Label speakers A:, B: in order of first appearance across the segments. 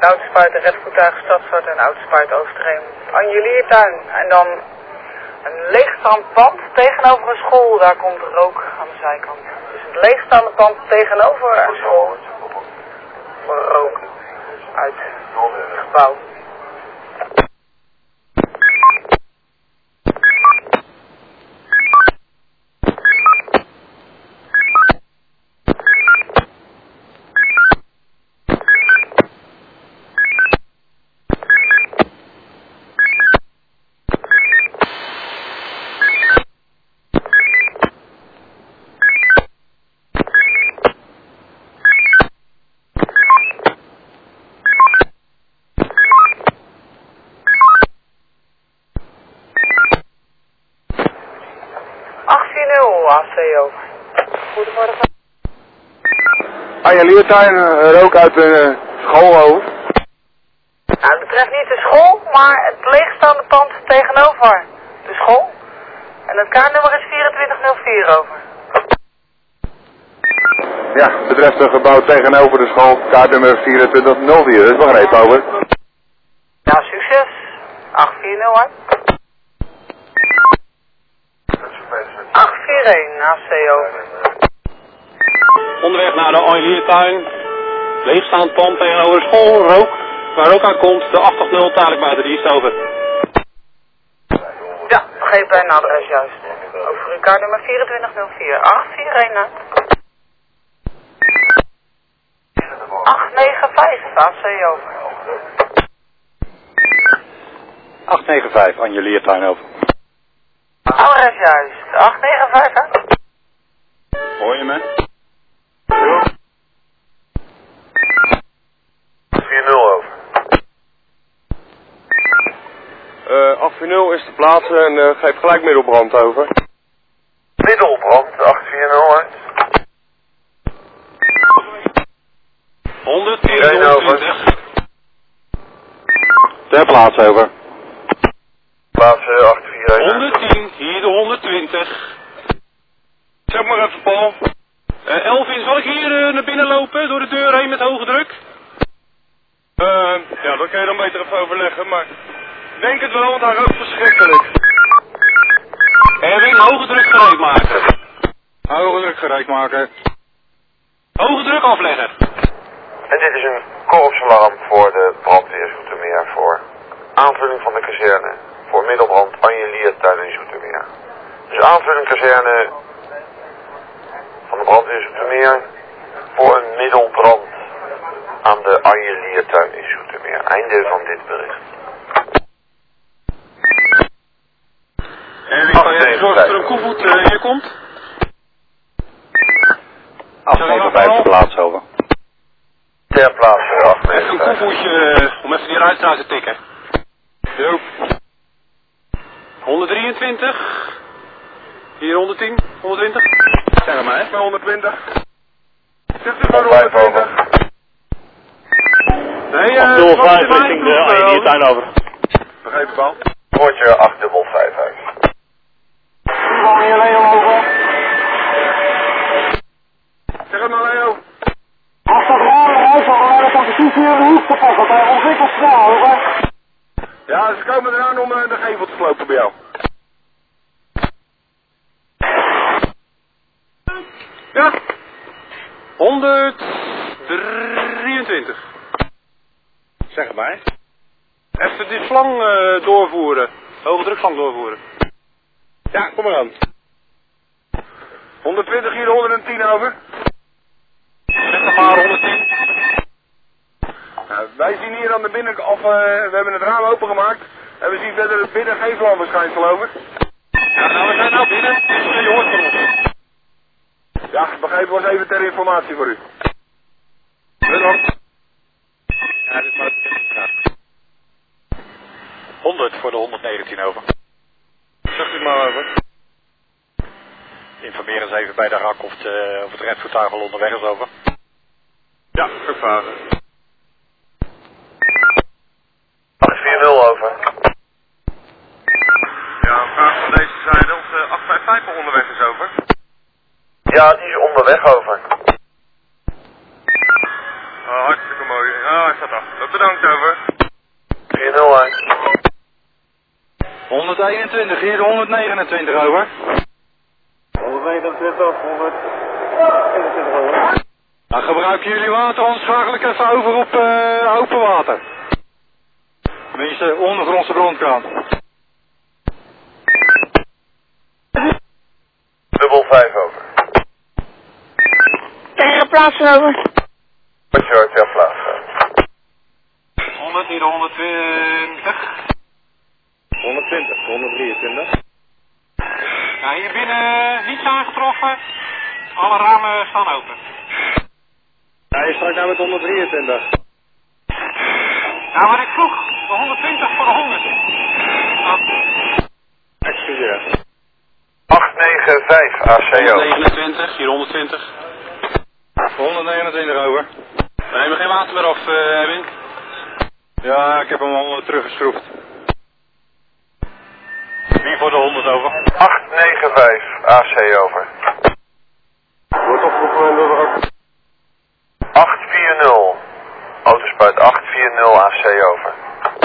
A: met autospuit en redvoertuig Stadvaart en autospuit Overstreem. Angeliertuin. En dan een leegstaand pand tegenover een school. Daar komt rook aan de zijkant. Dus het leegstaande pand tegenover een school. Rook uit het gebouw. ACO. Goedemorgen.
B: Angeliertuin, rook uit de school over.
A: Nou, het betreft niet de school, maar het leegstaande pand tegenover de school. En het kaartnummer is 2404 over.
B: Ja, het betreft een gebouw tegenover de school, kaartnummer 2404, dat is begrepen over.
A: Ja, succes. 840 hè. 841 ACO.
C: Onderweg naar de Angeliertuin. Leegstaand pand tegenover de school. Rook. Waar ook aan komt. De 880 dadelijk buiten dienst over.
A: Ja, geef bij een adres juist. Over uw kaartnummer 2404. 841 hè. 895 ACO.
C: 895 Angeliertuin over.
A: Adres juist. 895 hè.
C: Hoor je me?
B: 40 over. 840 is te plaatsen en geef gelijk middelbrand over. Middelbrand, 840
C: 120. Ter plaatse over.
B: Plaatsen 841.
C: 110, hier de 120. Zeg maar even, Paul. Elvin, zal ik hier naar binnen lopen, door de deur heen met hoge druk?
B: Ja, dat kan je dan beter even overleggen, maar denk het wel, want hij rookt verschrikkelijk.
C: Erwin, hoge druk gereed maken.
B: Hoge druk gereed maken.
C: Hoge druk afleggen.
B: En dit is een korpsalarm voor de brandweer Zoetermeer voor aanvulling van de kazerne voor middelbrand Angeliertuin in Zoetermeer. Dus aanvulling kazerne van de brandweer Zoetermeer voor een middelbrand aan de Angeliertuin in Zoetermeer. Einde van dit bericht.
C: En wie kan jij zorgen dat er een koevoet hier komt?
B: 895
C: ter
B: plaats over. Ter plaatse
C: Even een
B: 895.
C: koevoetje om even die ruitstraat te tikken. Jo. 123. Hier 110, 120. Zeg het maar, hè? 120. Zit er maar 120. Nee,
B: 05 richting de Angeliertuin over.
C: Begrepen, Paul?
B: Woordje 855 uit.
C: Zeg het maar, Leo.
D: Als dat rare huis al waar het dan precies hier in de hoek te passen, bij ontwikkeld snel, hoor.
C: Ja, ze komen eraan om de gevel te slopen bij jou. Ja. 123. Zeg het maar. Even die slang doorvoeren. Hoge drukslang doorvoeren. Ja, kom maar aan. 120 hier, 110 over. Zeg nog maar 110. Nou, wij zien hier aan de binnenkant, we hebben het raam opengemaakt. En we zien verder het binnen geen vlamverschijnsel over. Ja, nou, we zijn nou binnen. Je hoort van ons. Ja, begrepen, was even ter informatie voor u. Bedankt. Ja, dit is maar het 100 voor de 119 over. Zegt u maar over. Informeer eens even bij de RAK of het redvoertuig al onderweg is over. Ja, vervaren.
B: 840 over.
C: Ja, een vraag van deze zijde of 855 al onderweg is over.
B: Ja, die is onderweg over.
C: Hartstikke mooi. Ja, hij staat af. Bedankt.
E: 129, hier 129 over.
C: 129, 121 over.
E: Dan gebruiken jullie water, anders schakel ik even over op open water. Tenminste, ondergrondse brandkraan.
B: Dubbel 5 over.
F: Tegen plaatsen over.
B: Georgia plaatsen.
C: 100, hier 120. 120, 123.
G: Ja, hier binnen niets aangetroffen. Alle ramen staan open.
C: Ja, je start nou met 123.
G: Nou, wat ik vroeg, de 120 voor de 100.
C: Excuseer.
B: 895 ACO.
E: 129, hier 120. 129 over. We nemen geen water meer af, Erwin. Ja, ik heb hem al teruggeschroefd. Wie voor de 100 over?
B: 895 AC over.
C: Wordt opgeroepen door de
B: 840. Autospuit 840 AC over.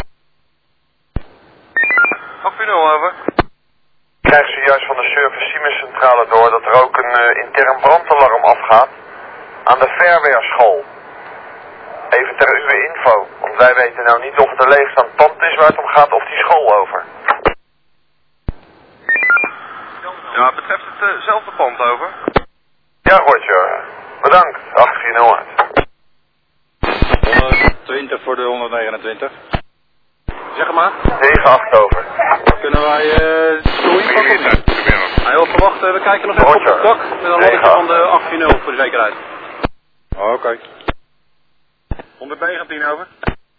C: 840 over.
B: Ik krijg zojuist van de service Siemens centrale door dat er ook een intern brandalarm afgaat aan de Fairwear school. Even ter uw info, want wij weten nou niet of het een leegstaand pand is waar het om gaat of die school over.
C: Ja, betreft hetzelfde pand over.
B: Ja, Roger. Bedankt. 840 uit.
E: 120 voor de 129. Zeg maar.
B: 98 over.
E: Kunnen wij stoeien pakken? Heel verwacht, we kijken nog even op het dak met een lolletje van de 840 voor de zekerheid. Oké.
C: 119 over.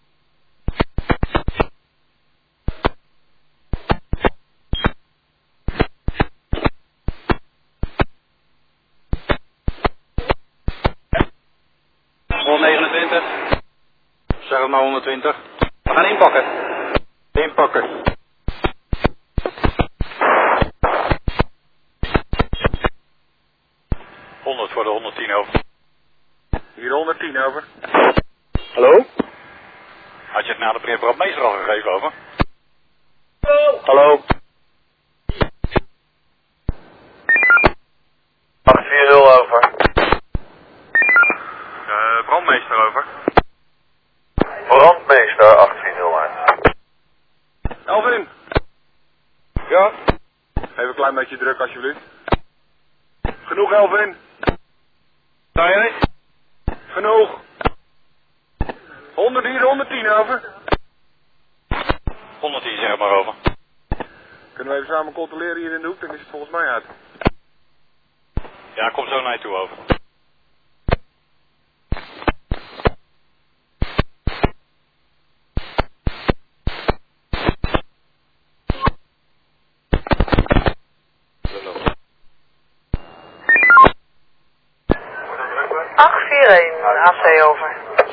E: Zeg het maar 120. We gaan inpakken. Inpakken. Voor de 110 over.
C: Hier 110 over.
E: Hallo? Had je het naar de meneer brandmeester al gegeven over?
C: Hallo.
B: 840 over.
C: Brandmeester over.
B: Brandmeester 840 uit.
C: Elvin. Ja. Even een klein beetje druk alsjeblieft. Genoeg Elvin. Sta jij? Genoeg. 100 hier, 110 over.
E: 110 zeg maar over.
C: Kunnen we even samen controleren hier in de hoek, dan is het volgens mij uit.
E: Ja, kom zo naar je toe over.
A: AC over.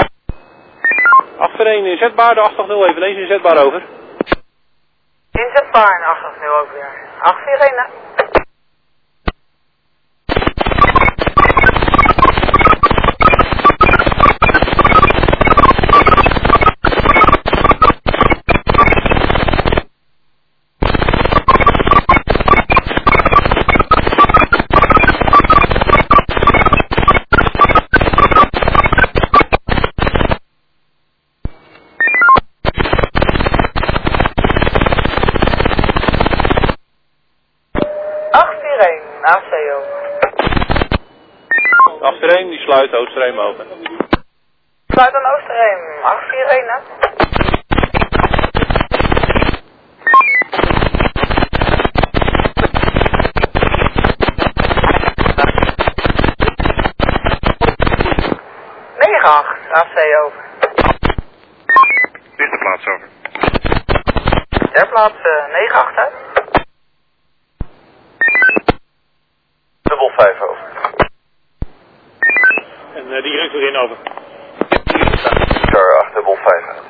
G: 841 inzetbaar, de 880 eveneens inzetbaar over.
A: Inzetbaar en 880 over, ja. 841, hè? AC over.
G: 841, die sluit Oosterheem open.
A: Sluit aan Oosterheem. 841, hè? AC over.
C: Dit is de plaats over.
A: Ter plaats 98, hè?
B: Dubbel 5 over.
G: En die rukt erin over.
B: Car 8 dubbel 5 uit.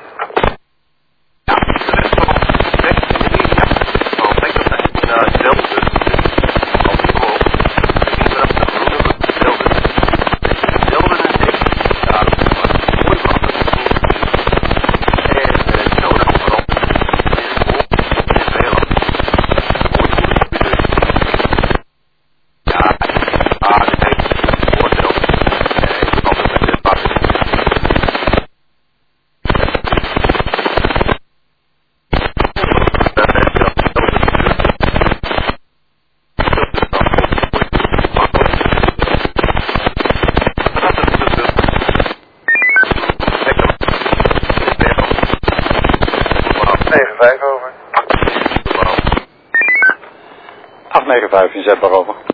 B: 895 over.
E: 895 inzetbaar over.